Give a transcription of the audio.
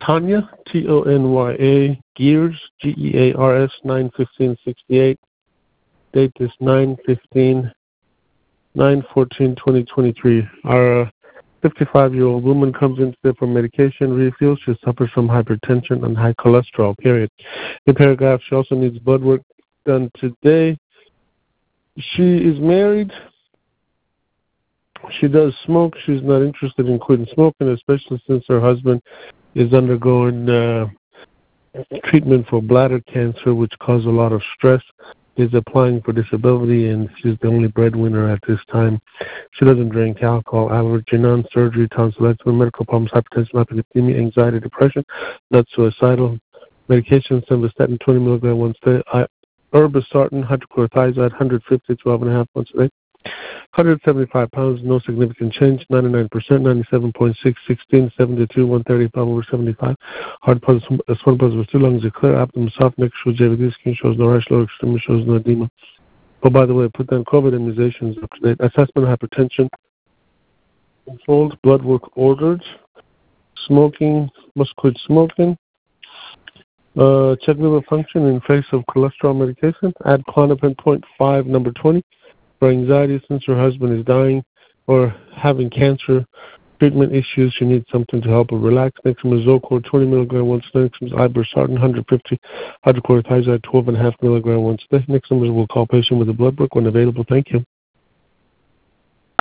Tanya, Tonya, Gears, Gears, 9/15/68. Date is 9/14/2023. Our 55-year-old woman comes in today for medication refill. She suffers from hypertension and high cholesterol, period. In paragraph, she also needs blood work done today. She is married. She does smoke. She's not interested in quitting smoking, especially since her husband is undergoing treatment for bladder cancer, which causes a lot of stress. Is applying for disability, and she's the only breadwinner at this time. She doesn't drink alcohol, allergy, non-surgery, tonsillectomy, medical problems, hypertension, hyperlipidemia, anxiety, depression, not suicidal. Medication, simvastatin, 20 milligram once a day. Irbesartan, hydrochlorothiazide, 150, 12.5 once a day. 175 pounds, no significant change, 99%, 97.6, 16, 72, 130, pound over 75. Heart pulse, swollen pulse with 2 lungs are clear, abdomen soft, neck shows JVD, skin shows no rash, lower extremity shows no edema. Oh, by the way, put down COVID immunizations up to date. Assessment of hypertension, controlled, blood work ordered. Smoking, must quit smoking. Check liver function in face of cholesterol medication. Add Klonopin 0.5, number 20. For anxiety, since her husband is dying or having cancer treatment issues, she needs something to help her relax. Next one is Zocor, 20 milligram once a day. Next one is Irbesartan, 150, hydrochlorothiazide, 12.5 milligram once a day. Next one is we'll call patient with a blood work when available. Thank you.